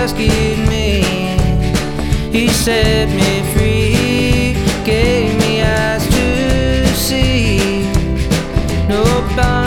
rescued me. He set me free, gave me eyes to see. Nobody